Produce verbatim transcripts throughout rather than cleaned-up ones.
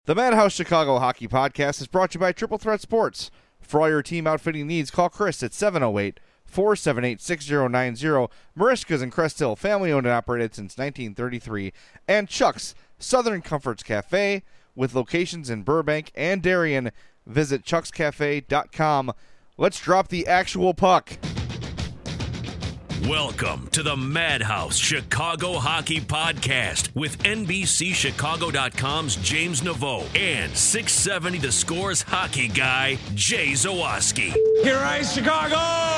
The Madhouse Chicago Hockey Podcast is brought to you by Triple Threat Sports. For all your team outfitting needs, call Chris at seven oh eight, four seven eight, six oh nine oh. Marishka's in Crest Hill, family owned and operated since nineteen thirty-three. And Chuck's Southern Comforts Cafe with locations in Burbank and Darien. Visit chucks cafe dot com. Let's drop the actual puck. Welcome to the Madhouse Chicago Hockey Podcast with N B C Chicago dot com's James Naveau and six seventy The Score's hockey guy, Jay Zawaski. Here I Chicago!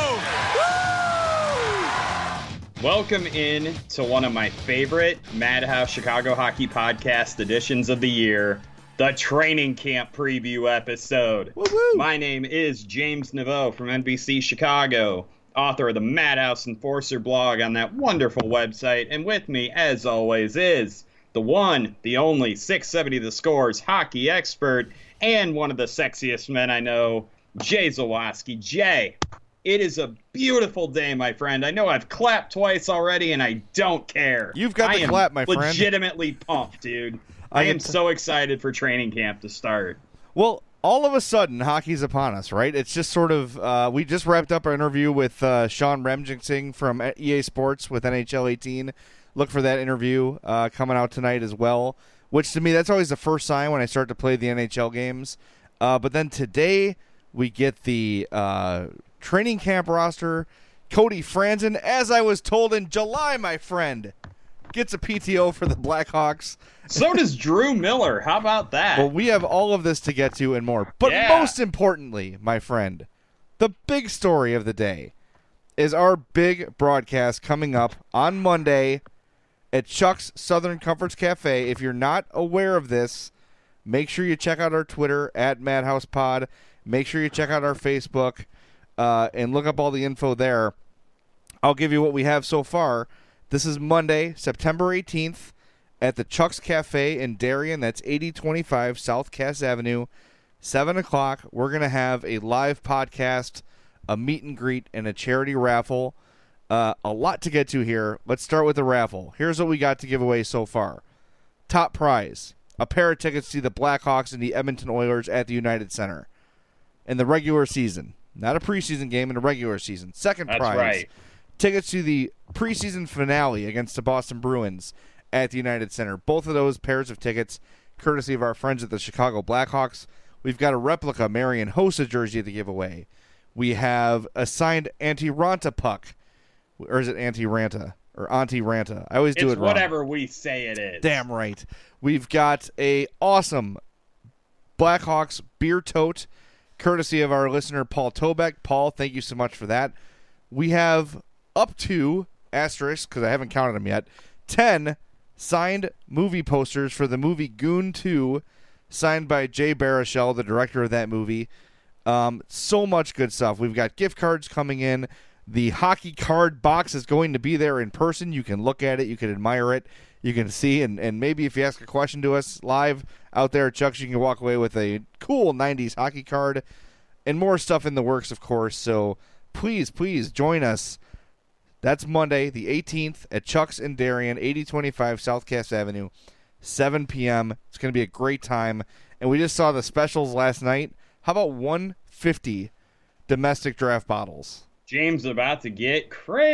Woo! Welcome in to one of my favorite Madhouse Chicago Hockey Podcast editions of the year, the training camp preview episode. Woo-hoo. My name is James Naveau from N B C Chicago, author of the Madhouse Enforcer blog on that wonderful website, and with me, as always, is the one, the only, six seventy The Score's hockey expert, and one of the sexiest men I know, Jay Zawaski. Jay, it is a beautiful day, my friend. I know I've clapped twice already, and I don't care. You've got I the am clap, my friend. legitimately pumped, dude. I, I am t- so excited for training camp to start. Well, all of a sudden, hockey's upon us, right? It's just sort of, uh, we just wrapped up our interview with uh, Sean Remjingsing from E A Sports with N H L eighteen. Look for that interview uh, coming out tonight as well, which to me, that's always the first sign when I start to play the N H L games. Uh, but then today, we get the uh, training camp roster. Cody Franzen, as I was told in July, my friend, gets a P T O for the Blackhawks. So does Drew Miller. How about that? Well, we have all of this to get to and more. But Yeah. most importantly, my friend, the big story of the day is our big broadcast coming up on Monday at Chuck's Southern Comforts Cafe. If you're not aware of this, make sure you check out our Twitter at Madhouse Pod. Make sure you check out our Facebook uh, and look up all the info there. I'll give you what we have so far. This is Monday, September eighteenth, at the Chuck's Cafe in Darien. That's eighty twenty-five South Cass Avenue. seven o'clock, we're going to have a live podcast, a meet and greet, and a charity raffle. Uh, a lot to get to here. Let's start with the raffle. Here's what we got to give away so far. Top prize, a pair of tickets to see the Blackhawks and the Edmonton Oilers at the United Center in the regular season. Not a preseason game, in the regular season. Second That's prize, right. tickets to the preseason finale against the Boston Bruins at the United Center. Both of those pairs of tickets, courtesy of our friends at the Chicago Blackhawks. We've got a replica Marian Hossa jersey to give away. We have a signed Auntie Ranta puck. Or is it Auntie Ranta? Or Auntie Ranta. I always do It's it wrong. whatever we say it is. Damn right. We've got a awesome Blackhawks beer tote, courtesy of our listener Paul Tobeck. Paul, thank you so much for that. We have up to, asterisk, because I haven't counted them yet, ten signed movie posters for the movie Goon two, signed by Jay Baruchel, the director of that movie. Um, so much good stuff. We've got gift cards coming in. The hockey card box is going to be there in person. You can look at it. You can admire it. You can see, and, and maybe if you ask a question to us live out there at Chuck's, you can walk away with a cool nineties hockey card and more stuff in the works, of course. So please, please join us. That's Monday, the eighteenth, at Chuck's in Darien, eighty twenty-five South Cass Avenue, seven p.m. It's going to be a great time. And we just saw the specials last night. How about one hundred fifty domestic draft bottles? James is about to get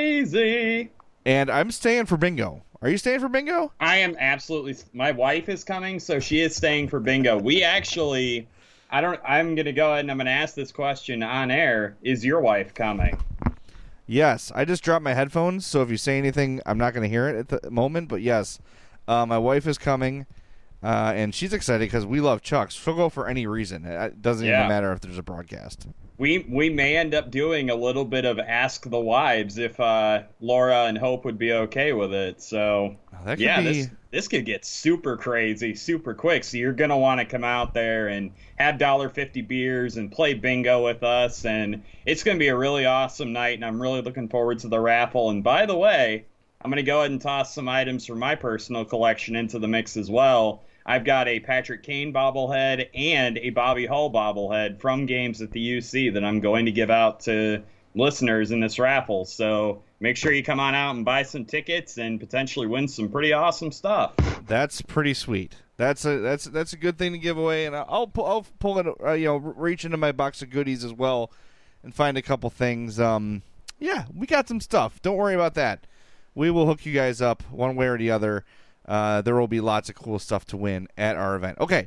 crazy. And I'm staying for bingo. Are you staying for bingo? I am absolutely. My wife is coming, so she is staying for bingo. We actually, I don't. I'm going to go ahead and I'm going to ask this question on air. Is your wife coming? Yes. I just dropped my headphones, so if you say anything, I'm not going to hear it at the moment. But yes, uh, my wife is coming, uh, and she's excited because we love Chuck's. She'll go for any reason. It doesn't Yeah. even matter if there's a broadcast. We we may end up doing a little bit of Ask the Wives if uh, Laura and Hope would be okay with it. So, That could yeah, be... this, this could get super crazy, super quick. So you're going to want to come out there and have one dollar fifty beers and play bingo with us. And it's going to be a really awesome night, and I'm really looking forward to the raffle. And by the way, I'm going to go ahead and toss some items from my personal collection into the mix as well. I've got a Patrick Kane bobblehead and a Bobby Hull bobblehead from games at the U C that I'm going to give out to listeners in this raffle. So make sure you come on out and buy some tickets and potentially win some pretty awesome stuff. That's pretty sweet. That's a that's that's a good thing to give away, and I'll pull I'll pull it uh, you know reach into my box of goodies as well, and find a couple things. Um, yeah, we got some stuff. Don't worry about that. We will hook you guys up one way or the other. Uh, there will be lots of cool stuff to win at our event. Okay,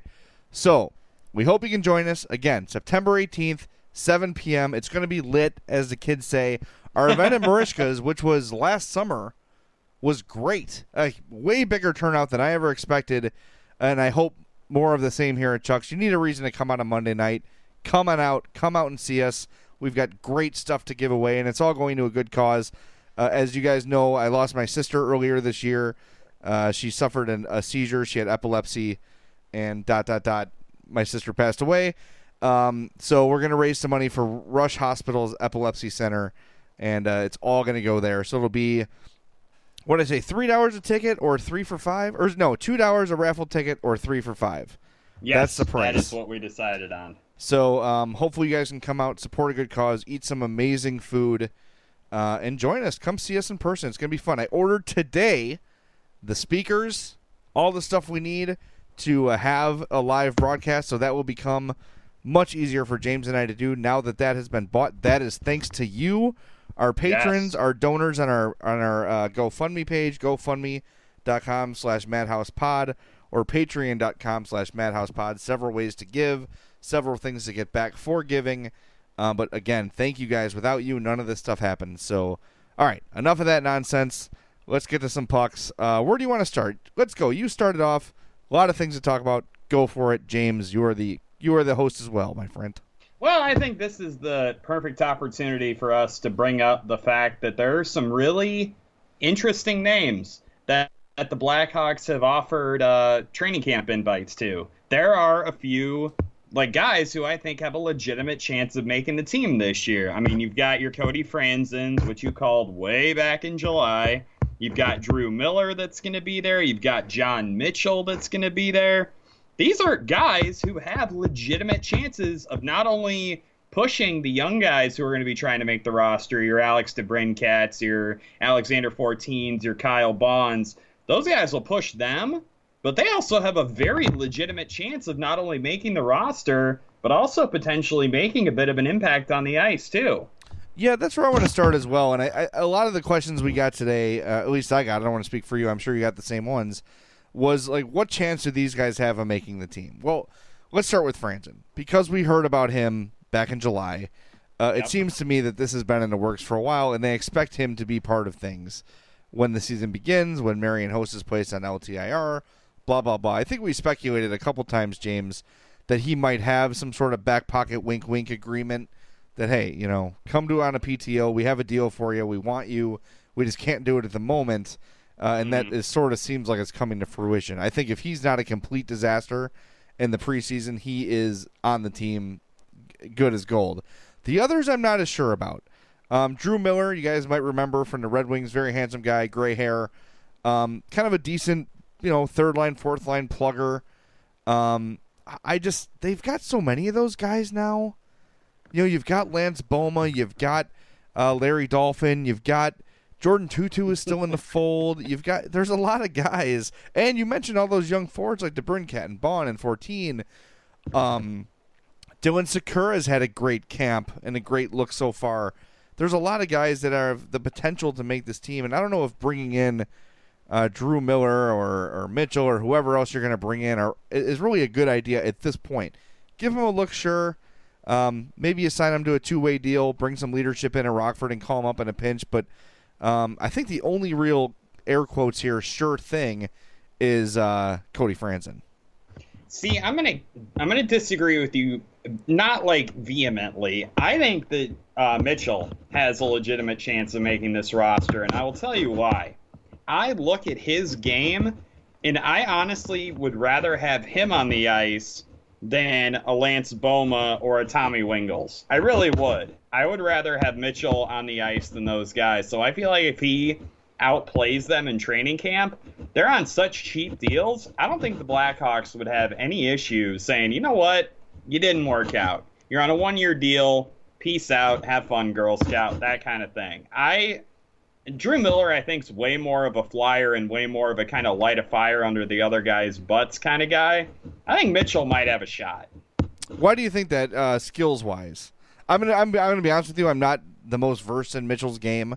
so we hope you can join us again September eighteenth, seven p.m. It's going to be lit, as the kids say. Our event at Marishka's, which was last summer, was great. A way bigger turnout than I ever expected. And I hope more of the same here at Chuck's. You need a reason to come out on Monday night. Come on out. Come out and see us. We've got great stuff to give away, and it's all going to a good cause. Uh, as you guys know, I lost my sister earlier this year. Uh, she suffered an, a seizure. She had epilepsy, and dot, dot, dot. My sister passed away. Um, so we're going to raise some money for Rush Hospital's Epilepsy Center, and uh, it's all going to go there. So it'll be... What did I say, three dollars a ticket or three for five? Or no, two dollars a raffle ticket or three for five. Yes, that's the price. That is what we decided on. So um, hopefully you guys can come out, support a good cause, eat some amazing food, uh, and join us. Come see us in person. It's going to be fun. I ordered today the speakers, all the stuff we need to uh, have a live broadcast, so that will become much easier for James and I to do now that that has been bought. That is thanks to you. Our patrons, yes. our donors on our on our uh, GoFundMe page, GoFundMe.com slash MadhousePod or Patreon.com slash MadhousePod. Several ways to give, several things to get back for giving. Uh, but again, thank you guys. Without you, none of this stuff happens. So, all right, enough of that nonsense. Let's get to some pucks. Uh, where do you want to start? Let's go. You started off. A lot of things to talk about. Go for it, James. You are the you are the host as well, my friend. Well, I think this is the perfect opportunity for us to bring up the fact that there are some really interesting names that, that the Blackhawks have offered uh, training camp invites to. There are a few like guys who I think have a legitimate chance of making the team this year. I mean, you've got your Cody Franzens, which you called way back in July. You've got Drew Miller that's going to be there. You've got John Mitchell that's going to be there. These are guys who have legitimate chances of not only pushing the young guys who are going to be trying to make the roster, your Alex DeBrincats, your Alexander Fortines, your Kyle Bonds. Those guys will push them, but they also have a very legitimate chance of not only making the roster, but also potentially making a bit of an impact on the ice, too. Yeah, that's where I want to start as well. And I, I, a lot of the questions we got today, uh, at least I got, I don't want to speak for you, I'm sure you got the same ones, was like, what chance do these guys have of making the team? Well, let's start with Franzen. Because we heard about him back in July, uh, yep. It seems to me that this has been in the works for a while, and they expect him to be part of things when the season begins, when Marian Host is placed on L T I R, blah, blah, blah. I think we speculated a couple times, James, that he might have some sort of back pocket wink-wink agreement that, hey, you know, come to on a P T O. We have a deal for you. We want you. We just can't do it at the moment. Uh, and mm-hmm. that is sort of seems like it's coming to fruition. I think if he's not a complete disaster in the preseason, he is on the team good as gold. The others I'm not as sure about. Um, Drew Miller, you guys might remember from the Red Wings, very handsome guy, gray hair, um, kind of a decent, you know, third line, fourth line plugger. Um, I just, they've got so many of those guys now. You know, you've got Lance Boma, you've got uh, Larry Dolphin, you've got Jordan Tutu is still in the fold. You've got there's a lot of guys, and you mentioned all those young forwards like DeBrincat and Bond and fourteen. Um, Dylan Sakura has had a great camp and a great look so far. There's a lot of guys that have the potential to make this team, and I don't know if bringing in uh, Drew Miller or, or Mitchell or whoever else you're going to bring in are, is really a good idea at this point. Give him a look, sure. Um, maybe you sign him to a two-way deal, bring some leadership in at Rockford, and call him up in a pinch, but. Um, I think the only real air quotes here sure thing is uh, Cody Franzen. See, I'm gonna I'm gonna disagree with you, not like vehemently. I think that uh, Mitchell has a legitimate chance of making this roster, and I will tell you why. I look at his game, and I honestly would rather have him on the ice than a Lance Boma or a Tommy Wingels. I really would. I would rather have Mitchell on the ice than those guys. So I feel like if he outplays them in training camp, they're on such cheap deals. I don't think the Blackhawks would have any issues saying, you know what, you didn't work out. You're on a one-year deal. Peace out. Have fun, Girl Scout. That kind of thing. I Drew Miller, I think, is way more of a flyer and way more of a kind of light a fire under the other guy's butts kind of guy. I think Mitchell might have a shot. Why do you think that, uh, skills-wise? I'm gonna I'm, I'm gonna be honest with you. I'm not the most versed in Mitchell's game,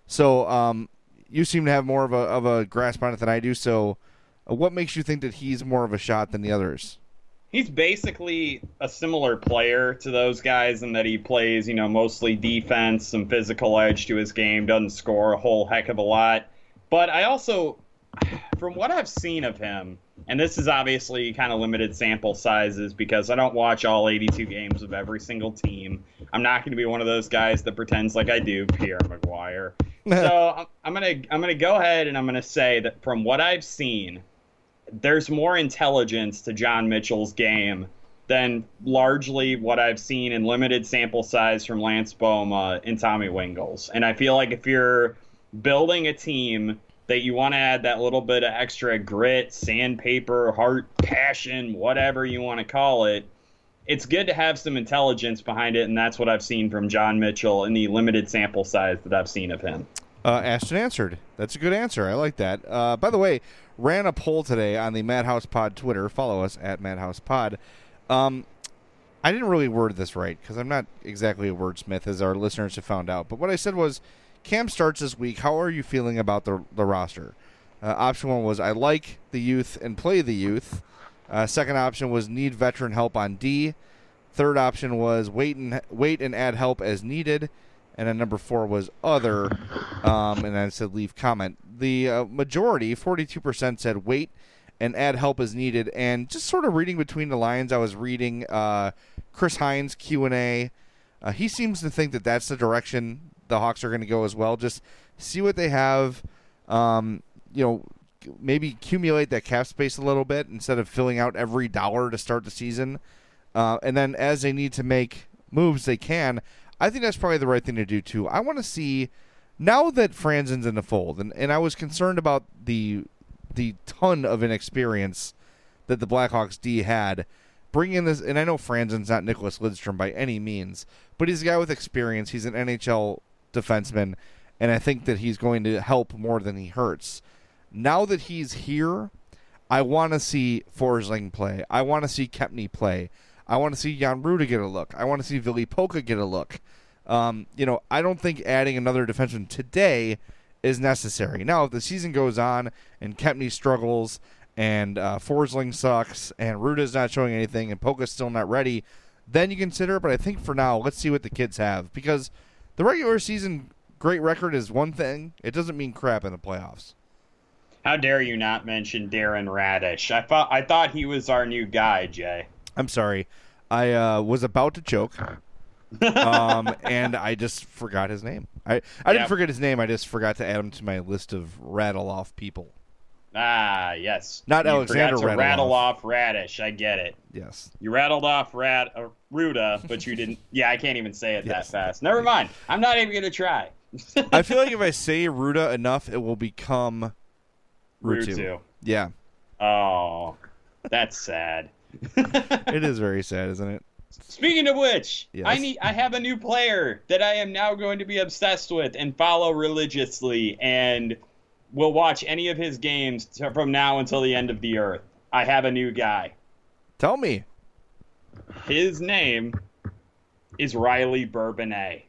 so um, you seem to have more of a of a grasp on it than I do. So, uh, what makes you think that he's more of a shot than the others? He's basically a similar player to those guys in that he plays, you know, mostly defense, some physical edge to his game, doesn't score a whole heck of a lot. But I also, from what I've seen of him, and this is obviously kind of limited sample sizes because I don't watch all eighty-two games of every single team. I'm not going to be one of those guys that pretends like I do, Pierre Maguire. So I'm going to I'm going to go ahead and I'm going to say that from what I've seen, there's more intelligence to John Mitchell's game than largely what I've seen in limited sample size from Lance Boma and Tommy Wingles. And I feel like if you're building a team that you want to add that little bit of extra grit, sandpaper, heart, passion, whatever you want to call it, it's good to have some intelligence behind it, and that's what I've seen from John Mitchell in the limited sample size that I've seen of him. Uh, Ashton answered. That's a good answer. I like that. Uh, by the way, ran a poll today on the Madhouse Pod Twitter. Follow us at Madhouse Pod. Um, I didn't really word this right because I'm not exactly a wordsmith, as our listeners have found out. But what I said was, Cam starts this week. How are you feeling about the the roster? Uh, option one was, I like the youth and play the youth. Uh, second option was, need veteran help on D. Third option was, wait and wait and add help as needed. And then number four was other, um, and I said leave comment. The uh, majority, forty-two percent, said wait and add help as needed. And just sort of reading between the lines, I was reading uh, Chris Hines' Q and A. Uh, he seems to think that that's the direction the Hawks are going to go as well. Just see what they have, um, you know, maybe accumulate that cap space a little bit instead of filling out every dollar to start the season. Uh, and then as they need to make moves, they can. I think that's probably the right thing to do, too. I want to see, now that Franzen's in the fold, and, and I was concerned about the the ton of inexperience that the Blackhawks D had, bring in this, and I know Franzen's not Nicholas Lidstrom by any means, but he's a guy with experience. He's an N H L defenseman, and I think that he's going to help more than he hurts. Now that he's here, I want to see Forsling play. I want to see Kempny play. I want to see Jan Ruda get a look. I want to see Ville Polka get a look. Um, you know, I don't think adding another defenseman today is necessary. Now, if the season goes on and Kempny struggles and uh, Forsling sucks and Ruda's not showing anything and Polka's still not ready, then you consider it. But I think for now, let's see what the kids have. Because the regular season great record is one thing. It doesn't mean crap in the playoffs. How dare you not mention Darren Radish? I thought I thought he was our new guy, Jay. I'm sorry. I uh, was about to choke, um, and I just forgot his name. I, I didn't Yep. forget his name. I just forgot to add him to my list of rattle-off people. Ah, yes. Not you Alexander forgot to rattle rattle off. off Radish. I get it. Yes. You rattled off Rad uh, Ruda, but you didn't. Yeah, I can't even say it Yes. that fast. Never mind. I'm not even gonna try. I feel like if I say Ruda enough, it will become Rutu. Rutu. Yeah. Oh, that's sad. It is very sad, isn't it? Speaking of which, Yes. I need I have a new player that I am now going to be obsessed with and follow religiously, and will watch any of his games t- from now until the end of the earth. I have a new guy. Tell me. His name is Riley Bourbonnais.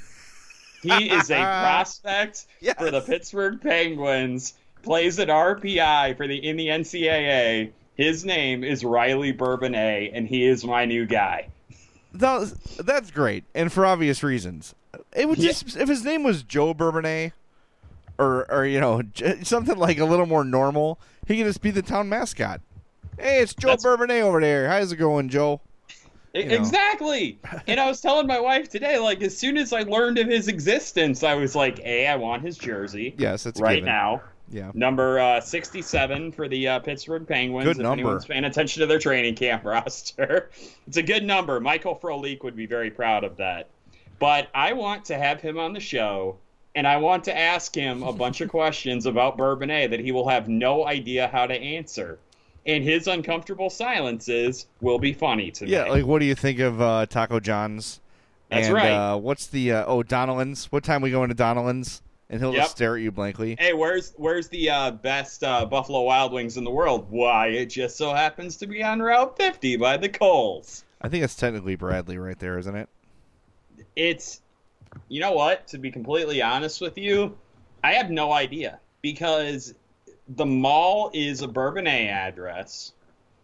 He is a prospect Yes. for the Pittsburgh Penguins, plays at R P I for the in the N C double A. His name is Riley Bourbonnais, and he is my new guy. That, that's great, and for obvious reasons. It would just if his name was Joe Bourbonnais, or or you know j- something like a little more normal, he could just be the town mascot. Hey, it's Joe That's- Bourbonnais over there. How's it going, Joe? You know. Exactly. And I was telling my wife today, like, as soon as I learned of his existence, I was like, A, I want his jersey. Yes, that's a right given. now. Yeah. Number uh, sixty-seven for the uh, Pittsburgh Penguins. Good if number. anyone's paying attention to their training camp roster. It's a good number. Michael Frolik would be very proud of that. But I want to have him on the show, and I want to ask him a bunch of questions about Bourbonnais that he will have no idea how to answer. And his uncomfortable silences will be funny to Yeah, me. like what do you think of uh, Taco John's? That's and, right. Uh, what's the uh, oh Donnellan's? What time we going to Donnellan's? and he'll Yep. just stare at you blankly. Hey, where's where's the uh, best uh, Buffalo Wild Wings in the world? Why, it just so happens to be on Route fifty by the Coles. I think it's technically Bradley right there, isn't it? It's, you know what? To be completely honest with you, I have no idea because the mall is a Bourbonnais address.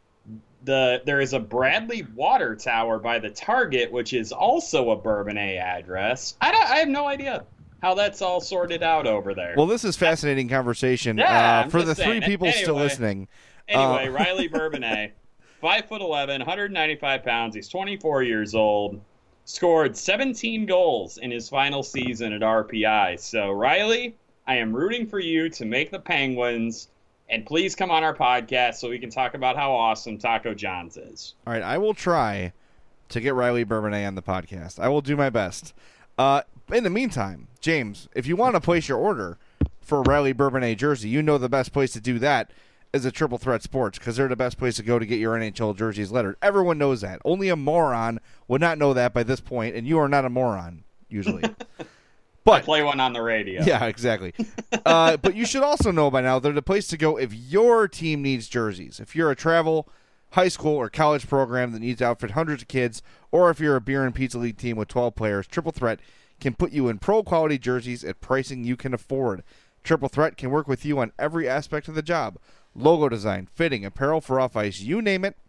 The there is a Bradley Water Tower by the Target, which is also a Bourbonnais address. I don't, I have no idea how that's all sorted out over there. Well, this is fascinating conversation. Yeah, uh, I'm for just the three saying. people Anyway. still listening. Anyway, Uh, Riley Bourbonnais, five foot eleven, one hundred ninety-five pounds. He's twenty-four years old. Scored seventeen goals in his final season at R P I. So, Riley, I am rooting for you to make the Penguins. And please come on our podcast so we can talk about how awesome Taco John's is. All right, I will try to get Riley Bourbonnais on the podcast. I will do my best. Uh, in the meantime, James, if you want to place your order for a Riley Bourbonnais jersey, you know the best place to do that is at Triple Threat Sports because they're the best place to go to get your N H L jerseys lettered. Everyone knows that. Only a moron would not know that by this point, and you are not a moron, usually. But I play one on the radio. Yeah, exactly. uh, but you should also know by now they're the place to go if your team needs jerseys. If you're a travel, high school, or college program that needs to outfit hundreds of kids, or if you're a beer and pizza league team with twelve players, Triple Threat can put you in pro-quality jerseys at pricing you can afford. Triple Threat can work with you on every aspect of the job. Logo design, fitting, apparel for off-ice, you name it.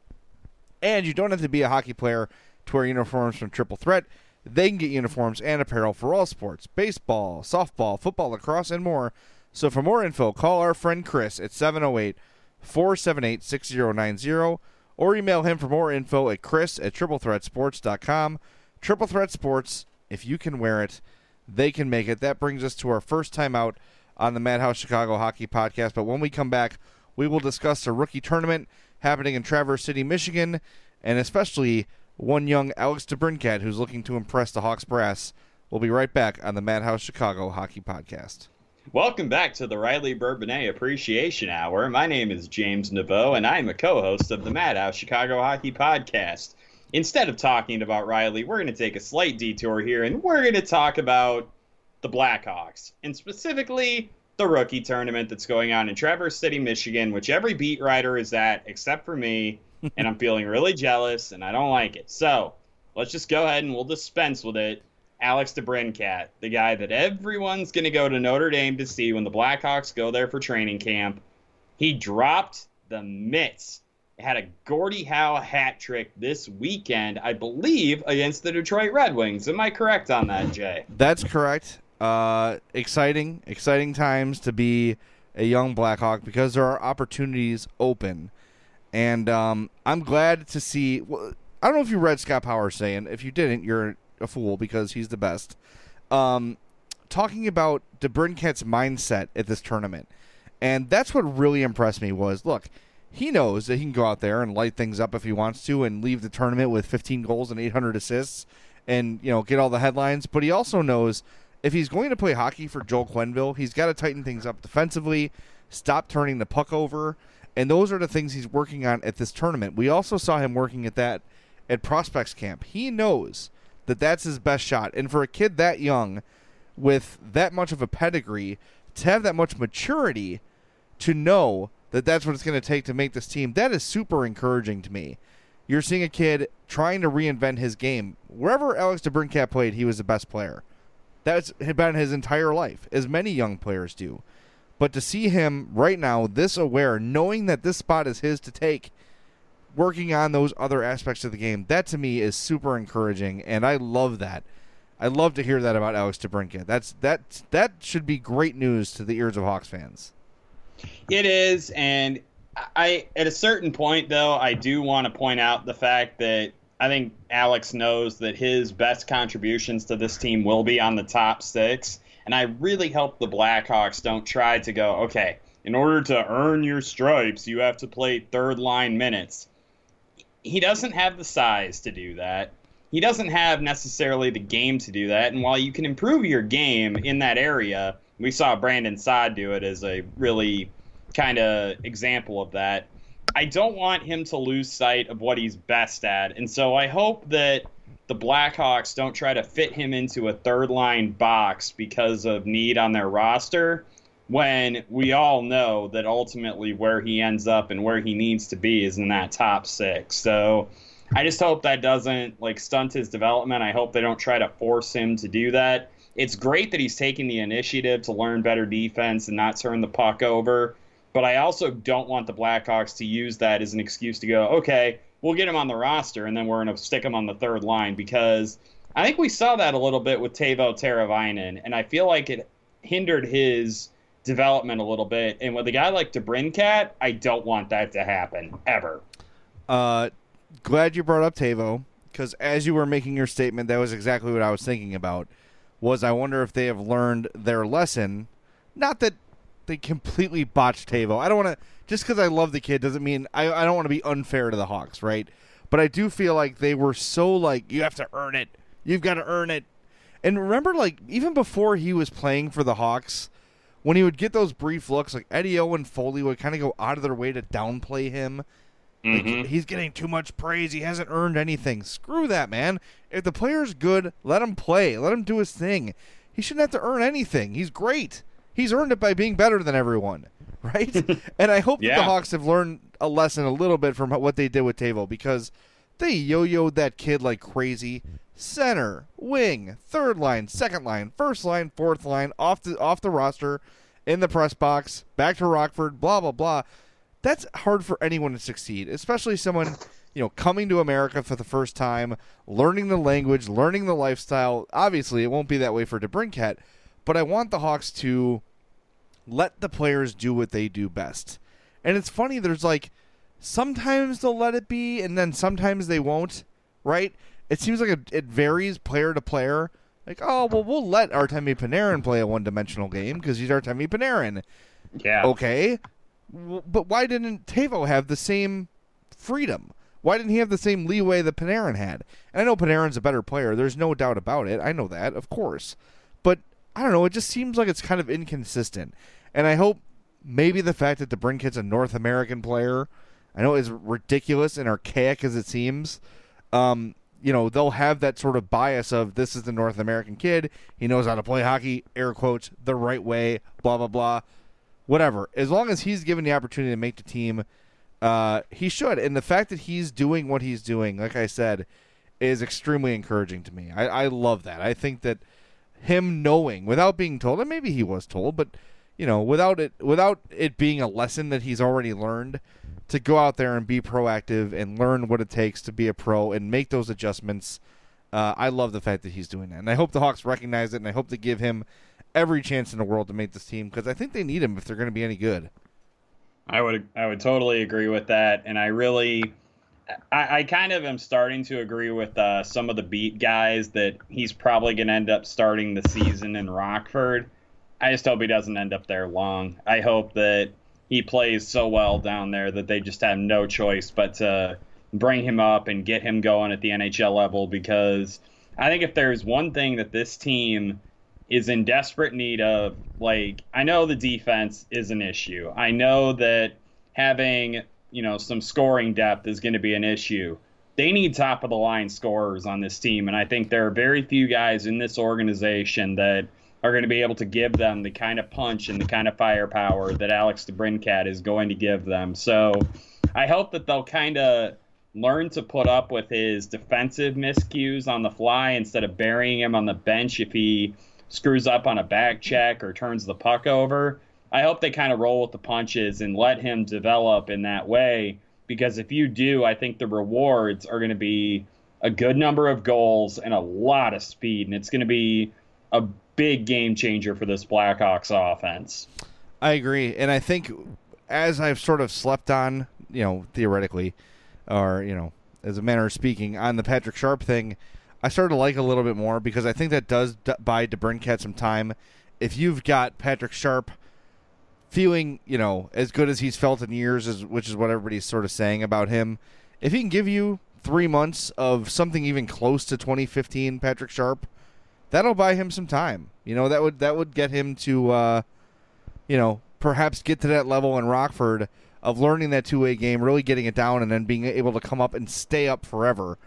And you don't have to be a hockey player to wear uniforms from Triple Threat. They can get uniforms and apparel for all sports, baseball, softball, football, lacrosse, and more. So for more info, call our friend Chris at seven oh eight, four seven eight, six zero nine zero or email him for more info at chris at triple threat sports dot com. Triple Threat Sports, if you can wear it, they can make it. That brings us to our first time out on the Madhouse Chicago Hockey Podcast. But when we come back, we will discuss the rookie tournament happening in Traverse City, Michigan, and especially one young Alex DeBrincat who's looking to impress the Hawks brass. We'll be right back on the Madhouse Chicago Hockey Podcast. Welcome back to the Riley Bourbonnais Appreciation Hour. My name is James Naveau, and I'm a co-host of the Madhouse Chicago Hockey Podcast. Instead of talking about Riley, we're going to take a slight detour here, and we're going to talk about the Blackhawks, and specifically the rookie tournament that's going on in Traverse City, Michigan, which every beat writer is at except for me. And I'm feeling really jealous, and I don't like it. So let's just go ahead and we'll dispense with it. Alex DeBrincat, the guy that everyone's going to go to Notre Dame to see when the Blackhawks go there for training camp. He dropped the mitts. Had a Gordie Howe hat trick this weekend, I believe, against the Detroit Red Wings. Am I correct on that, Jay? That's correct. Uh, exciting, exciting times to be a young Blackhawk because there are opportunities open. And um, I'm glad to see. Well, I don't know if you read Scott Powers saying. If you didn't, you're a fool because he's the best. Um, talking about DeBrincat's mindset at this tournament, and that's what really impressed me. Was look, he knows that he can go out there and light things up if he wants to, and leave the tournament with fifteen goals and eight hundred assists, and you know get all the headlines. But he also knows if he's going to play hockey for Joel Quenneville, he's got to tighten things up defensively, stop turning the puck over. And those are the things he's working on at this tournament. We also saw him working at that at Prospects Camp. He knows that that's his best shot. And for a kid that young with that much of a pedigree, to have that much maturity to know that that's what it's going to take to make this team, that is super encouraging to me. You're seeing a kid trying to reinvent his game. Wherever Alex DeBrincat played, he was the best player. That's been his entire life, as many young players do. But to see him right now this aware, knowing that this spot is his to take, working on those other aspects of the game, that to me is super encouraging, and I love that. I love to hear that about Alex DeBrincat. That's that that should be great news to the ears of Hawks fans. It is, and I at a certain point though, I do want to point out the fact that I think Alex knows that his best contributions to this team will be on the top six. And I really hope the Blackhawks don't try to go, okay, in order to earn your stripes, you have to play third-line minutes. He doesn't have the size to do that. He doesn't have necessarily the game to do that. And while you can improve your game in that area, we saw Brandon Saad do it as a really kind of example of that. I don't want him to lose sight of what he's best at. And so I hope that the Blackhawks don't try to fit him into a third-line box because of need on their roster, when we all know that ultimately where he ends up and where he needs to be is in that top six. So I just hope that doesn't like stunt his development. I hope they don't try to force him to do that. It's great that he's taking the initiative to learn better defense and not turn the puck over, but I also don't want the Blackhawks to use that as an excuse to go, okay, we'll get him on the roster and then we're going to stick him on the third line, because I think we saw that a little bit with Teuvo Teravainen, and I feel like it hindered his development a little bit. And with a guy like DeBrincat, I don't want that to happen ever. Uh, glad you brought up Teuvo, because as you were making your statement, that was exactly what I was thinking about. Was I wonder if they have learned their lesson? Not that they completely botched Teuvo. I don't want to just because I love the kid doesn't mean I, I don't want to be unfair to the Hawks, right? But I do feel like they were so like you have to earn it. You've got to earn it. And remember, like even before he was playing for the Hawks, when he would get those brief looks, like Eddie O and Foley would kind of go out of their way to downplay him. Mm-hmm. Like, he's getting too much praise. He hasn't earned anything. Screw that, man. If the player's good, let him play. Let him do his thing. He shouldn't have to earn anything. He's great. He's earned it by being better than everyone, right? And I hope yeah. that the Hawks have learned a lesson a little bit from what they did with Teuvo, because they yo-yoed that kid like crazy. Center, wing, third line, second line, first line, fourth line, off the off the roster, in the press box, back to Rockford, blah, blah, blah. That's hard for anyone to succeed, especially someone, you know, coming to America for the first time, learning the language, learning the lifestyle. Obviously, it won't be that way for DeBrincat, but I want the Hawks to let the players do what they do best. And it's funny, there's like, sometimes they'll let it be, and then sometimes they won't, right? It seems like it, it varies player to player. Like, oh, well, we'll let Artemi Panarin play a one-dimensional game because he's Artemi Panarin. Yeah. Okay. But why didn't Teuvo have the same freedom? Why didn't he have the same leeway that Panarin had? And I know Panarin's a better player. There's no doubt about it. I know that, of course. But, I don't know, it just seems like it's kind of inconsistent. And I hope maybe the fact that DeBrincat's a North American player, I know is ridiculous and archaic as it seems, um, you know, they'll have that sort of bias of this is the North American kid. He knows how to play hockey, air quotes, the right way, blah, blah, blah. Whatever. As long as he's given the opportunity to make the team, uh, he should. And the fact that he's doing what he's doing, like I said, is extremely encouraging to me. I, I love that. I think that him knowing, without being told, and maybe he was told, but, you know, without it, without it being a lesson that he's already learned, to go out there and be proactive and learn what it takes to be a pro and make those adjustments. Uh, I love the fact that he's doing that. And I hope the Hawks recognize it, and I hope they give him every chance in the world to make this team, because I think they need him if they're going to be any good. I would I would totally agree with that. And I really, I, I kind of am starting to agree with uh, some of the beat guys that he's probably going to end up starting the season in Rockford. I just hope he doesn't end up there long. I hope that he plays so well down there that they just have no choice but to bring him up and get him going at the N H L level, because I think if there's one thing that this team is in desperate need of, like, I know the defense is an issue. I know that having, you know, some scoring depth is going to be an issue. They need top of the line scorers on this team, and I think there are very few guys in this organization that are going to be able to give them the kind of punch and the kind of firepower that Alex DeBrincat is going to give them. So I hope that they'll kind of learn to put up with his defensive miscues on the fly instead of burying him on the bench if he screws up on a back check or turns the puck over. I hope they kind of roll with the punches and let him develop in that way, because if you do, I think the rewards are going to be a good number of goals and a lot of speed, and it's going to be a big game changer for this Blackhawks offense. I agree, and I think as I've sort of slept on, you know, theoretically, or, you know, as a manner of speaking, on the Patrick Sharp thing, I started to like a little bit more, because I think that does d- buy DeBrincat some time. If you've got Patrick Sharp feeling, you know, as good as he's felt in years, as, which is what everybody's sort of saying about him, if he can give you three months of something even close to twenty fifteen Patrick Sharp, that'll buy him some time. You know, that would that would get him to, uh, you know, perhaps get to that level in Rockford of learning that two-way game, really getting it down, and then being able to come up and stay up forever.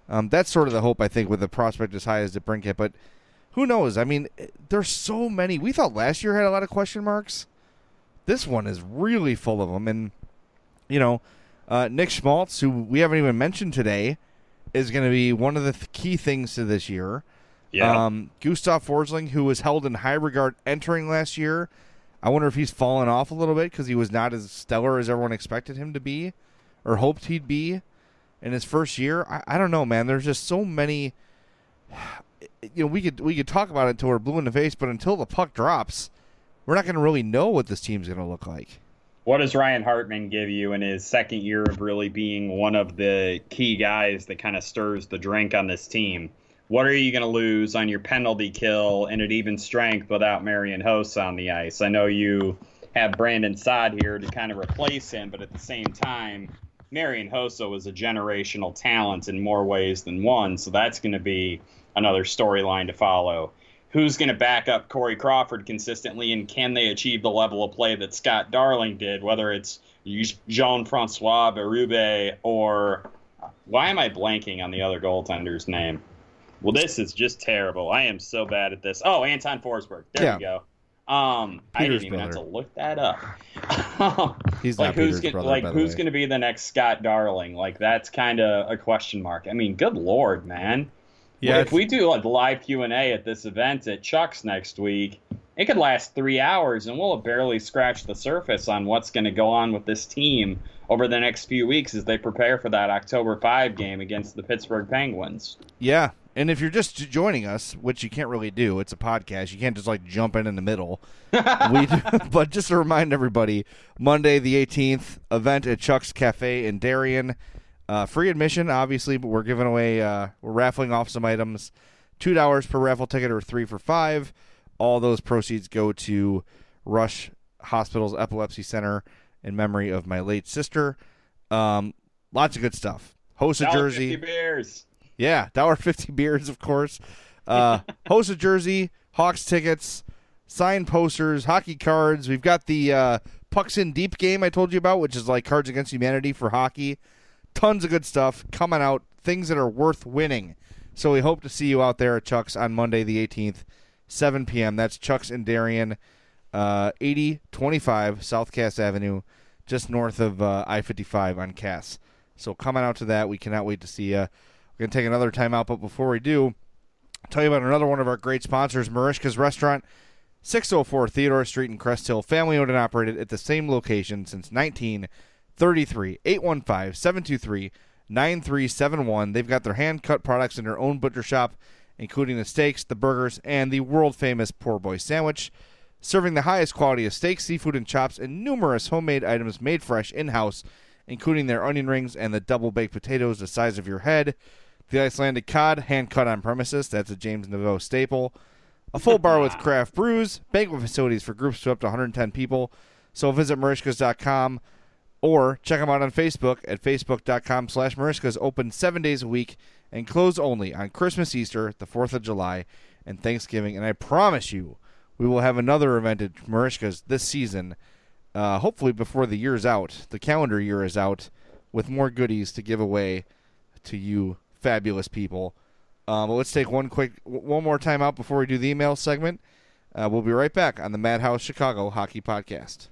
Um, that's sort of the hope, I think, with the prospect as high as DeBrincat. But who knows? I mean, there's so many. We thought last year had a lot of question marks. This one is really full of them. And, you know, uh, Nick Schmaltz, who we haven't even mentioned today, is going to be one of the th- key things to this year. Yeah. Um, Gustav Forsling, who was held in high regard entering last year, I wonder if he's fallen off a little bit because he was not as stellar as everyone expected him to be or hoped he'd be in his first year. I, I don't know, man. There's just so many. You know, we could we could talk about it until we're blue in the face, but until the puck drops, we're not going to really know what this team's going to look like. What does Ryan Hartman give you in his second year of really being one of the key guys that kind of stirs the drink on this team? What are you going to lose on your penalty kill and at even strength without Marian Hossa on the ice? I know you have Brandon Saad here to kind of replace him, but at the same time, Marian Hossa was a generational talent in more ways than one, so that's going to be another storyline to follow. Who's going to back up Corey Crawford consistently, and can they achieve the level of play that Scott Darling did, whether it's Jean-Francois Berube or why am I blanking on the other goaltender's name? Well, this is just terrible. I am so bad at this. Oh, Anton Forsberg. There Yeah. we go. Um, I Peter's didn't even brother. have to look that up. He's like not who's Peter's gonna, brother, like by the who's way. going to be the next Scott Darling? Like that's kind of a question mark. I mean, good lord, man. Yeah, if we do like live Q and A at this event at Chuck's next week, it could last three hours, and we'll have barely scratched the surface on what's going to go on with this team over the next few weeks as they prepare for that October fifth game against the Pittsburgh Penguins. Yeah, and if you're just joining us, which you can't really do, it's a podcast. You can't just like jump in in the middle. we do, but just to remind everybody, Monday the eighteenth, event at Chuck's Cafe in Darien. Uh, free admission, obviously, but we're giving away, uh, we're raffling off some items. two dollars per raffle ticket or three for five. All those proceeds go to Rush Hospital's Epilepsy Center in memory of my late sister. Um, lots of good stuff. Host a jersey. fifty beers. Yeah, one dollar fifty beers, of course. Uh, host a jersey, Hawks tickets, signed posters, hockey cards. We've got the uh, Pucks in Deep game I told you about, which is like Cards Against Humanity for hockey. Tons of good stuff coming out, things that are worth winning. So we hope to see you out there at Chuck's on Monday the eighteenth, seven p.m. That's Chuck's in Darien, uh, eighty twenty-five South Cass Avenue, just north of uh, I fifty-five on Cass. So coming out to that, we cannot wait to see you. We're going to take another time out, but before we do, I'll tell you about another one of our great sponsors, Marishka's Restaurant, six oh four Theodore Street in Crest Hill, family-owned and operated at the same location since nineteen thirty-three. eight one five, seven two three, nine three seven one. They've got their hand-cut products in their own butcher shop, including the steaks, the burgers, and the world-famous Poor Boy Sandwich, serving the highest quality of steaks, seafood, and chops, and numerous homemade items made fresh in-house, including their onion rings and the double-baked potatoes the size of your head. The Icelandic cod, hand-cut on premises. That's a James Naveau staple. A full bar with craft brews. Banquet facilities for groups to up to one hundred ten people. So visit Marishkas dot com or check them out on Facebook at facebook dot com slash Marishkas. Open seven days a week and close only on Christmas, Easter, the fourth of July, and Thanksgiving. And I promise you, we will have another event at Marishkas this season, uh, hopefully before the year's out, the calendar year is out, with more goodies to give away to you fabulous people. Um, but let's take one quick, one more time out before we do the email segment. Uh, we'll be right back on the Madhouse Chicago Hockey Podcast.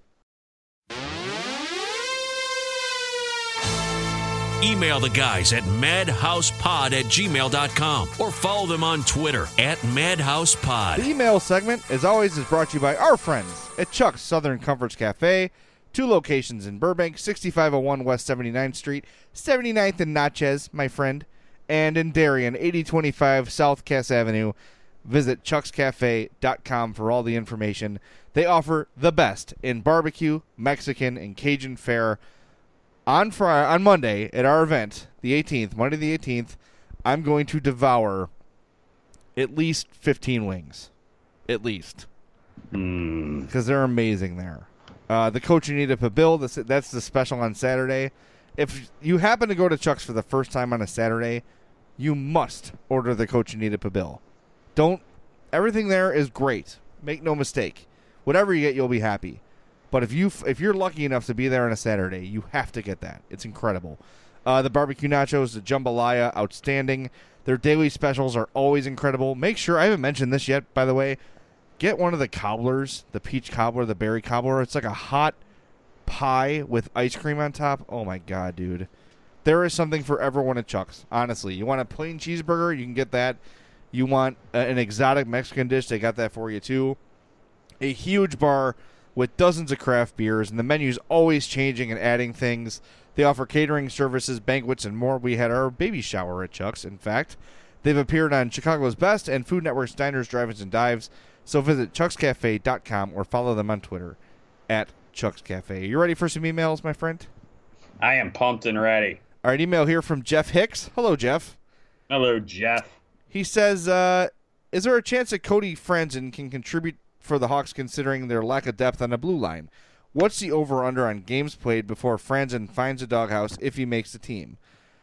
Email the guys at madhousepod at gmail dot com or follow them on Twitter at madhousepod. The email segment, as always, is brought to you by our friends at Chuck's Southern Comforts Cafe. Two locations in Burbank, sixty-five oh one West seventy-ninth Street, seventy-ninth and Natchez, my friend, and in Darien, eighty twenty-five South Cass Avenue. Visit chucks cafe dot com for all the information. They offer the best in barbecue, Mexican, and Cajun fare. On Friday, on Monday at our event, the eighteenth, Monday the eighteenth, I'm going to devour at least fifteen wings. At least. Mm. Because they're amazing there. Uh, the Cochinita Pibil, that's, that's the special on Saturday. If you happen to go to Chuck's for the first time on a Saturday, you must order the Cochinita Pibil. Don't, everything there is great. Make no mistake. Whatever you get, you'll be happy. But if you if you're lucky enough to be there on a Saturday, you have to get that. It's incredible. Uh, the barbecue nachos, the jambalaya, outstanding. Their daily specials are always incredible. Make sure, I haven't mentioned this yet, by the way, get one of the cobblers, the peach cobbler, the berry cobbler. It's like a hot pie with ice cream on top. Oh, my God, dude. There is something for everyone at Chuck's, honestly. You want a plain cheeseburger, you can get that. You want uh, an exotic Mexican dish, they got that for you, too. A huge bar with dozens of craft beers, and the menu's always changing and adding things. They offer catering services, banquets, and more. We had our baby shower at Chuck's, in fact. They've appeared on Chicago's Best and Food Network's Diners, Drive-Ins, and Dives. So visit chucks cafe dot com or follow them on Twitter at Chuck's Cafe. You ready for some emails, my friend? I am pumped and ready. All right, email here from Jeff Hicks. Hello, Jeff. Hello, Jeff. He says, uh, is there a chance that Cody Franzen can contribute for the Hawks considering their lack of depth on the blue line? What's the over-under on games played before Franzen finds a doghouse if he makes the team?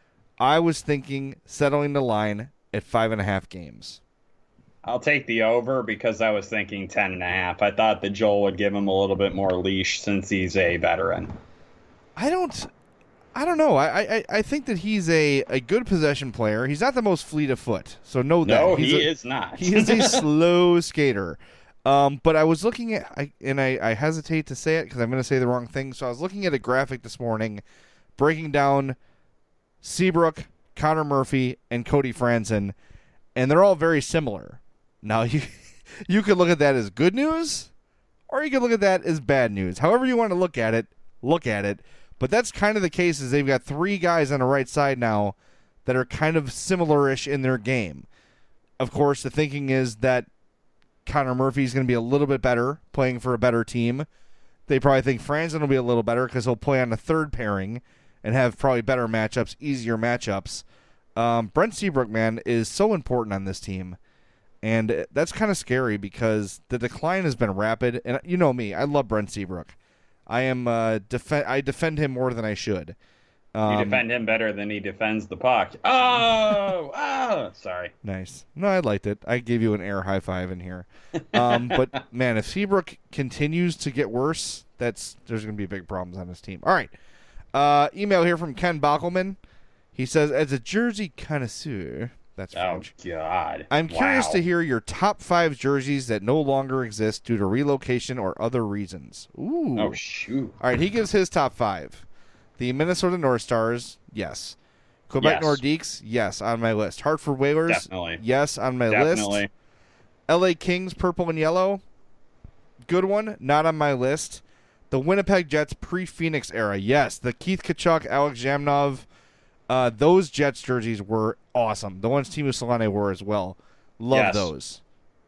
I was thinking settling the line at five and a half games. I'll take the over because I was thinking ten and a half. I thought that Joel would give him a little bit more leash since he's a veteran. I don't... I don't know. I, I I think that he's a, a good possession player. He's not the most fleet of foot, so know that. No, he's he a, is not. He is a slow skater. Um, but I was looking at, I, and I, I hesitate to say it because I'm going to say the wrong thing. So I was looking at a graphic this morning breaking down Seabrook, Connor Murphy, and Cody Franzen, and they're all very similar. Now, you, you could look at that as good news, or you could look at that as bad news. However you want to look at it, look at it. But that's kind of the case is they've got three guys on the right side now that are kind of similar-ish in their game. Of course, the thinking is that Connor Murphy's going to be a little bit better, playing for a better team. They probably think Franzen will be a little better because he'll play on the third pairing and have probably better matchups, easier matchups. Um, Brent Seabrook, man, is so important on this team. And that's kind of scary because the decline has been rapid. And you know me, I love Brent Seabrook. I am uh, def- I defend him more than I should. Um, you defend him better than he defends the puck. Oh, oh, sorry. Nice. No, I liked it. I gave you an air high five in here. Um, but man, if Seabrook continues to get worse, that's there's going to be big problems on his team. All right. Uh, email here from Ken Bockelman. He says, as a jersey connoisseur, that's French. Oh God. I'm curious Wow. to hear your top five jerseys that no longer exist due to relocation or other reasons. Ooh. Oh shoot. All right, he gives his top five. The Minnesota North Stars, yes. Quebec Yes. Nordiques, yes, on my list. Hartford Whalers, Definitely. yes, on my Definitely. list. L A Kings, purple and yellow, good one, not on my list. The Winnipeg Jets pre-Phoenix era, yes. The Keith Tkachuk, Alex Jamnov, uh, those Jets jerseys were awesome. The ones Teemu Selanne wore as well. Love Yes. those.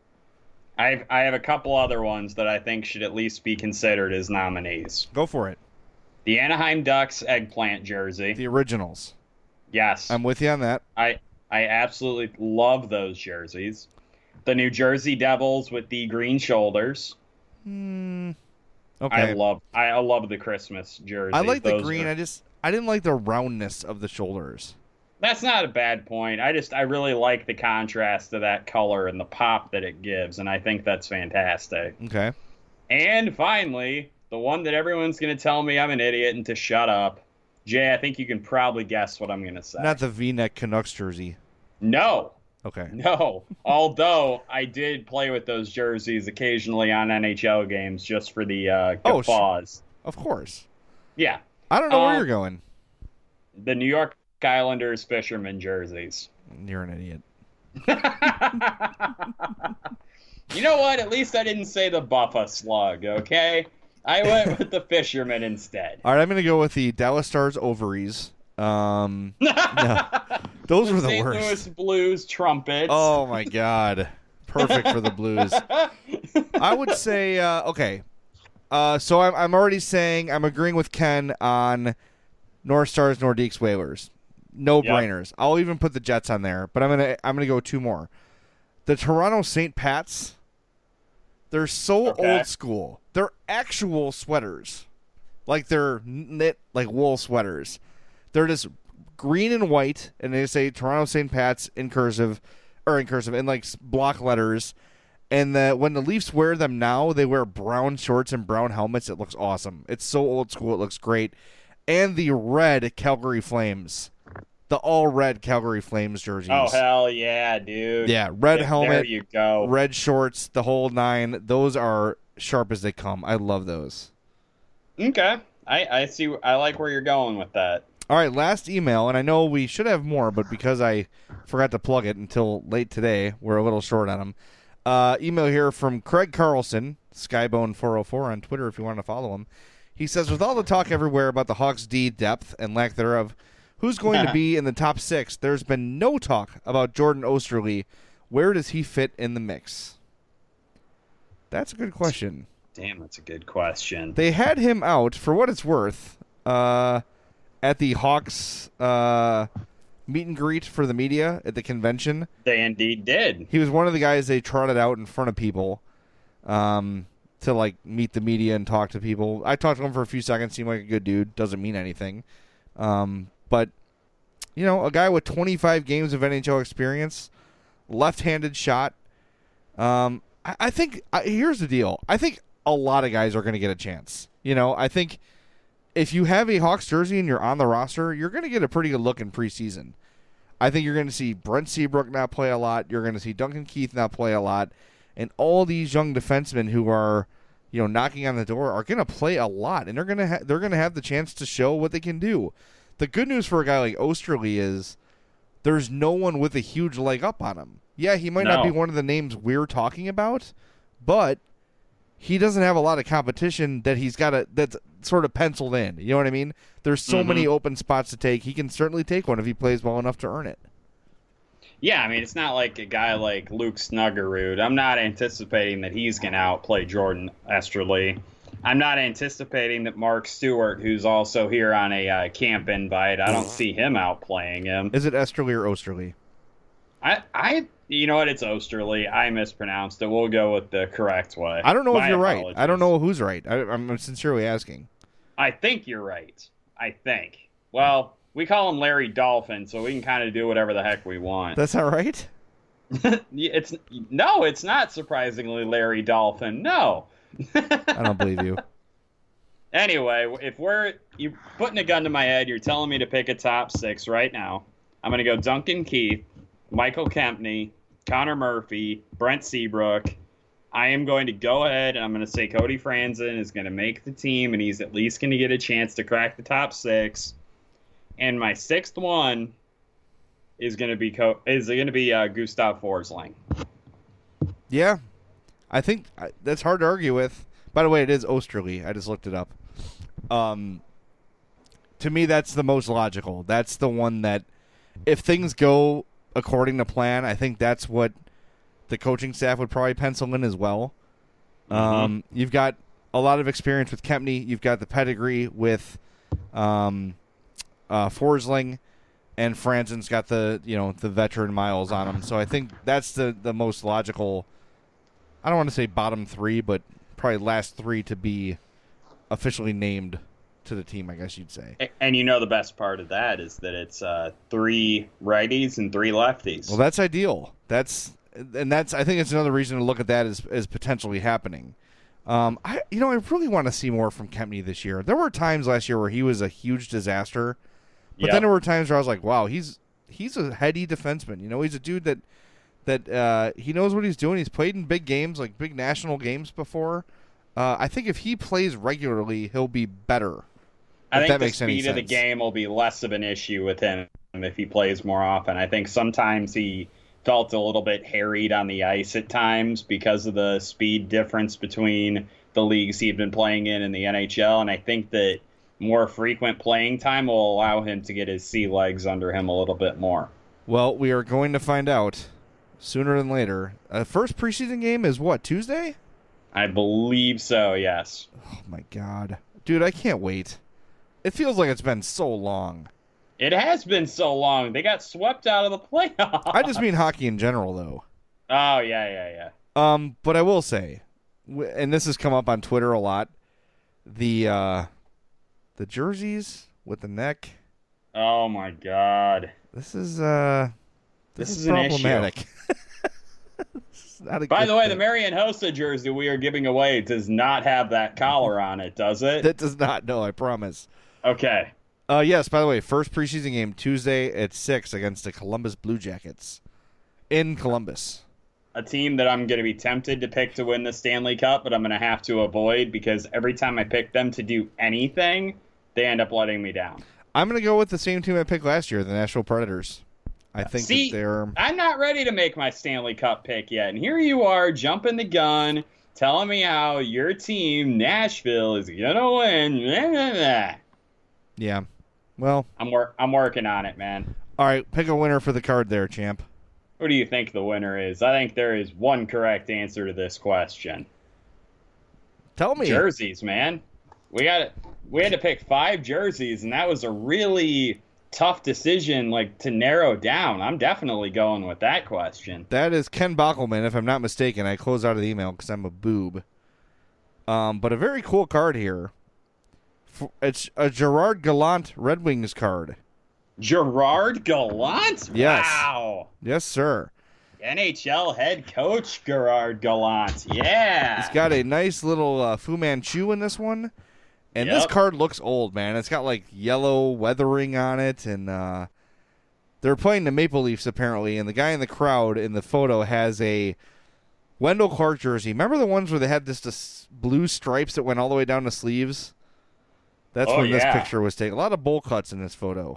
I've I have a couple other ones that I think should at least be considered as nominees. Go for it. The Anaheim Ducks eggplant jersey. The originals. Yes. I'm with you on that. I I absolutely love those jerseys. The New Jersey Devils with the green shoulders. Hmm. Okay. I love I, I love the Christmas jersey. I like the Those green. are- I just I didn't like the roundness of the shoulders. That's not a bad point. I just I really like the contrast of that color and the pop that it gives, and I think that's fantastic. Okay. And finally, the one that everyone's going to tell me I'm an idiot and to shut up. Jay, I think you can probably guess what I'm going to say. Not the V-neck Canucks jersey. No. Okay. No. Although I did play with those jerseys occasionally on N H L games just for the uh, Oh, guffaws. Of course. Yeah. I don't know where Um, you're going. The New York Islanders fisherman jerseys. You're an idiot. You know what? At least I didn't say the Buffa Slug, okay? I went with the fisherman instead. All right, I'm going to go with the Dallas Stars ovaries. Um, no, those were the Saint worst. Louis Blues trumpets. Oh my God, perfect for the Blues. I would say uh, okay. Uh, so I'm I'm already saying I'm agreeing with Ken on North Stars, Nordiques, Whalers. No Yep. brainers. I'll even put the Jets on there, but I'm gonna I'm gonna go two more. The Toronto Saint Pats. They're so Okay. old school. They're actual sweaters, like they're knit like wool sweaters. They're just green and white, and they say Toronto Saint Pats in cursive, or in cursive, in like s- block letters. And the, when the Leafs wear them now, they wear brown shorts and brown helmets. It looks awesome. It's so old school. It looks great. and the red Calgary Flames. The all-red Calgary Flames jerseys. Oh, hell yeah, dude. Yeah, red there, helmet, there you go. red shorts, the whole nine. Those are sharp as they come. I love those. Okay. I, I see. I like where you're going with that. All right, last email, and I know we should have more, but because I forgot to plug it until late today, we're a little short on them. Uh, email here from Craig Carlson, Skybone four oh four on Twitter if you want to follow him. He says, with all the talk everywhere about the Hawks' D depth and lack thereof, who's going to be in the top six? There's been no talk about Jordan Oesterle. Where does he fit in the mix? That's a good question. Damn, that's a good question. They had him out, for what it's worth, uh, at the Hawks uh, meet and greet for the media at the convention. They indeed did. He was one of the guys they trotted out in front of people um, to, like, meet the media and talk to people. I talked to him for a few seconds, seemed like a good dude. Doesn't mean anything. Um, but, you know, a guy with twenty-five games of N H L experience, left-handed shot. Um, I, I think, I, here's the deal. I think a lot of guys are going to get a chance. You know, I think if you have a Hawks jersey and you're on the roster, you're going to get a pretty good look in preseason. I think you're going to see Brent Seabrook not play a lot. You're going to see Duncan Keith not play a lot. And all these young defensemen who are, you know, knocking on the door are going to play a lot. And they're going to ha- they're going to have the chance to show what they can do. The good news for a guy like Oesterle is there's no one with a huge leg up on him. Yeah, he might no. not be one of the names we're talking about, but he doesn't have a lot of competition that he's got to that's sort of penciled in. You know what I mean? There's so mm-hmm. many open spots to take. He can certainly take one if he plays well enough to earn it. Yeah, I mean, it's not like a guy like Luke Snuggerud. I'm not anticipating that he's going to outplay Jordan Oesterle. I'm not anticipating that Mark Stewart, who's also here on a uh, camp invite, I don't see him outplaying him. Is it Esterle or Oesterle? I, I, you know what? It's Oesterle. I mispronounced it. We'll go with the correct way. I don't know My if you're apologies. right. I don't know who's right. I, I'm sincerely asking. I think you're right. I think. Well, we call him Larry Dolphin, so we can kind of do whatever the heck we want. That's not right? it's no, it's not surprisingly Larry Dolphin. No. I don't believe you. Anyway, if we're you putting a gun to my head, you're telling me to pick a top six right now. I'm going to go Duncan Keith, Michael Kempney, Connor Murphy, Brent Seabrook. I am going to go ahead and I'm going to say Cody Franzen is going to make the team, and he's at least going to get a chance to crack the top six. And my sixth one is going to be Co- is going to be uh, Gustav Forsling. Yeah, I think I, that's hard to argue with. By the way, it is Oesterle. I just looked it up. Um, to me, that's the most logical. That's the one that, if things go according to plan, I think that's what the coaching staff would probably pencil in as well. Mm-hmm. Um, you've got a lot of experience with Kempney. You've got the pedigree with um, uh, Forsling, and Franzen's got the you know the veteran miles on him. So I think that's the, the most logical. I don't want to say bottom three, but probably last three to be officially named to the team, I guess you'd say. And you know the best part of that is that it's uh, three righties and three lefties. Well, that's ideal. That's and that's I think it's another reason to look at that as as potentially happening. Um, I you know I really want to see more from Kempney this year. There were times last year where he was a huge disaster, but yep. then there were times where I was like, wow, he's he's a heady defenseman. You know, he's a dude that that uh, he knows what he's doing. He's played in big games, like big national games before. Uh, I think if he plays regularly, he'll be better. I think that the makes any speed of the sense. game will be less of an issue with him if he plays more often. I think sometimes he felt a little bit harried on the ice at times because of the speed difference between the leagues he'd been playing in and the N H L, and I think that more frequent playing time will allow him to get his sea legs under him a little bit more. Well, we are going to find out sooner than later. Uh, first preseason game is what, Tuesday? I believe so, yes. Oh, my God. Dude, I can't wait. It feels like it's been so long. It has been so long. They got swept out of the playoffs. I just mean hockey in general, though. Oh, yeah, yeah, yeah. Um, but I will say, and this has come up on Twitter a lot, the uh, the jerseys with the neck. Oh, my God. This is, uh, this, this is, is problematic. An issue. By the way, thing. the Marian Hossa jersey we are giving away does not have that collar on it, does it? That does not, no, I promise. Okay. Uh, yes, by the way, first preseason game Tuesday at six against the Columbus Blue Jackets in Columbus. A team that I'm going to be tempted to pick to win the Stanley Cup, but I'm going to have to avoid because every time I pick them to do anything, they end up letting me down. I'm going to go with the same team I picked last year, the Nashville Predators. I think See, that they're... I'm not ready to make my Stanley Cup pick yet, and here you are jumping the gun, telling me how your team, Nashville, is going to win. Yeah. Well, I'm wor- I'm working on it, man. All right, pick a winner for the card there, champ. Who do you think the winner is? I think there is one correct answer to this question. Tell me. Jerseys, man. We got we had to pick five jerseys, and that was a really tough decision, like to narrow down. I'm definitely going with that question. That is Ken Bockelman, if I'm not mistaken. I closed out of the email because I'm a boob. Um, but a very cool card here. It's a Gerard Gallant Red Wings card. Gerard Gallant? Yes. Wow. Yes, sir. N H L head coach Gerard Gallant. Yeah. He's got a nice little uh, Fu Manchu in this one. And Yep. this card looks old, man. It's got like yellow weathering on it. And uh, they're playing the Maple Leafs, apparently. And the guy in the crowd in the photo has a Wendell Clark jersey. Remember the ones where they had this, this blue stripes that went all the way down the sleeves? That's Oh, when this yeah. picture was taken. A lot of bowl cuts in this photo.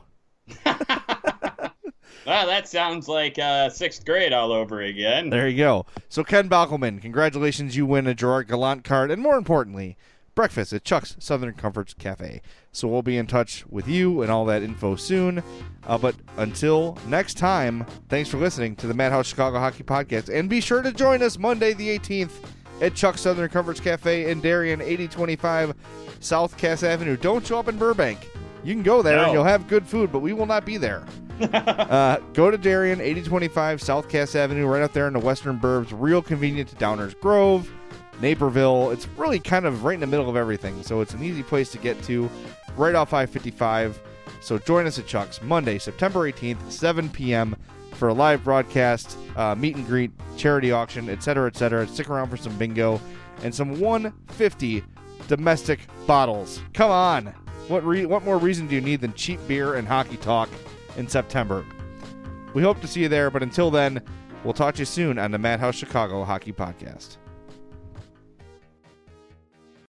Well, that sounds like uh, sixth grade all over again. There you go. So, Ken Bockelman, congratulations. You win a Gerard Gallant card. And more importantly, breakfast at Chuck's Southern Comforts Cafe. So we'll be in touch with you and all that info soon. Uh, but until next time, thanks for listening to the Madhouse Chicago Hockey Podcast. And be sure to join us Monday the eighteenth at Chuck's Southern Comforts Cafe in Darien, eighty twenty-five South Cass Avenue. Don't show up in Burbank. You can go there No. and you'll have good food, but we will not be there. uh, go to Darien, eighty twenty-five South Cass Avenue, right up there in the Western Burbs. Real convenient to Downers Grove, Naperville. It's really kind of right in the middle of everything, so it's an easy place to get to, right off I fifty-five. So join us at Chuck's Monday, September eighteenth, seven p.m. for a live broadcast, uh, meet and greet, charity auction, et cetera, et cetera. Stick around for some bingo and some one fifty domestic bottles. Come on. What re- what more reason do you need than cheap beer and hockey talk in September? We hope to see you there, but until then, we'll talk to you soon on the Madhouse Chicago Hockey Podcast.